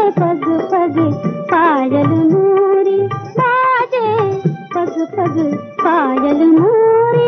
पग पग पायल मोरी, बाजे पग पग पायल मोरी।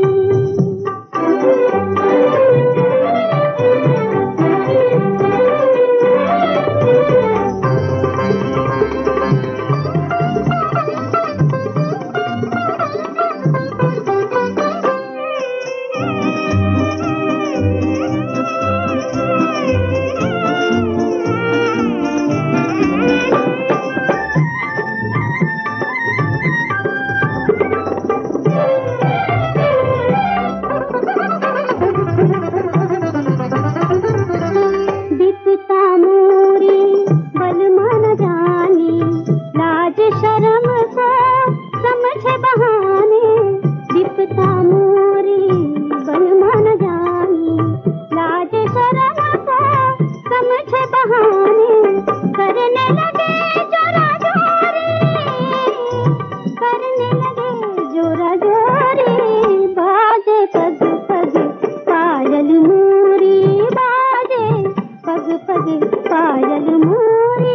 पायल मोरी।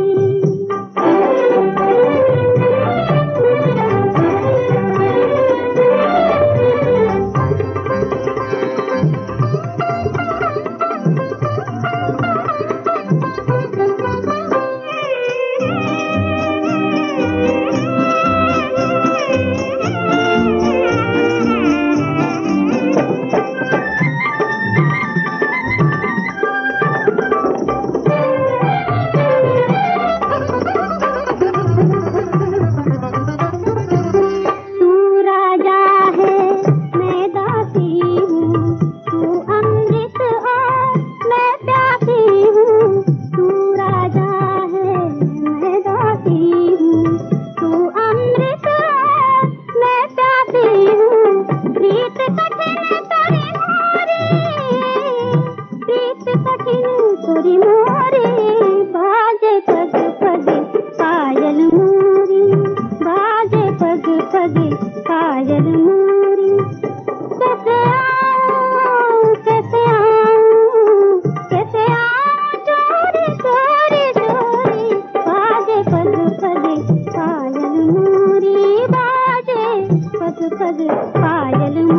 बाजे पग पग पायल मोरी, बाजे पग पग पायल मोरी। कैसे आऊं कैसे आऊं कैसे आऊं चोरी चोरी चोरी, बाजे पग पग पायल मोरी, बाजे पग पग पायल मोरी।